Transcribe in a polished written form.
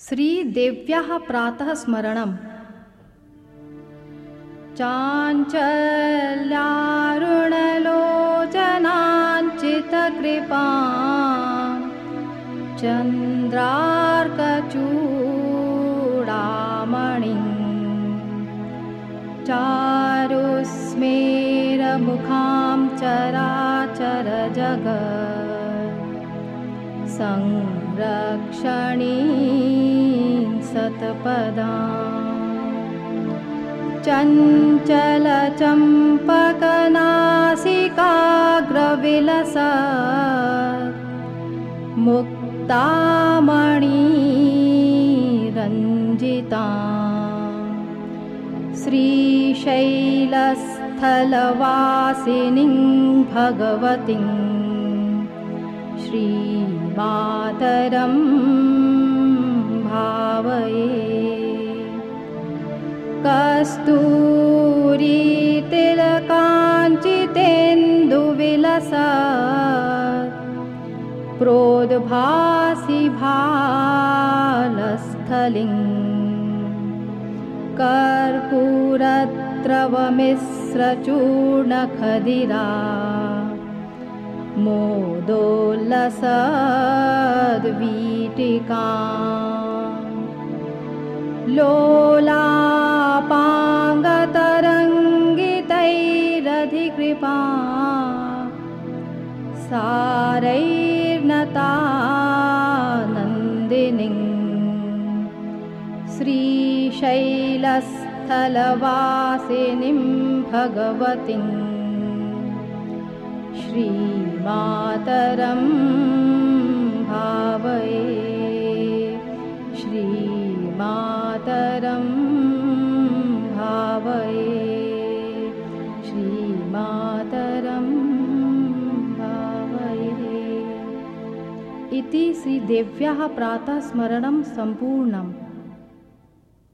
श्रीदेव्याः प्रातः स्मरणम्। चाञ्चल्यारुणलोचनाञ्चितकृपां चन्द्रार्कचूडामणिं चारुस्मेरमुखां चराचरजगत् संरक्षणीं सत्पदाम्। चञ्चलचम्पकनासिकाग्रविलसत् मुक्तामणिरञ्जितां श्रीशैलस्थलवासिनीं भगवतीं श्रीमातरं भावये। कस्तूरीतिलकाञ्चितेन्दुविलसत् प्रोद्भासि भालस्थलिं कर्पूरद्रवमिश्रचूर्णखदिरा मोदोल्लसद्वीटिकाम् लोलापाङ्गतरङ्गितैरधिकृपा सारैर्नतानन्दिनीं श्रीशैलस्थलवासिनीं भगवतीं श्रीमातरं भावये। श्रीमातरं भावये। श्रीमातरं भावये। इति श्रीदेव्याः प्रातः स्मरणं सम्पूर्णम्।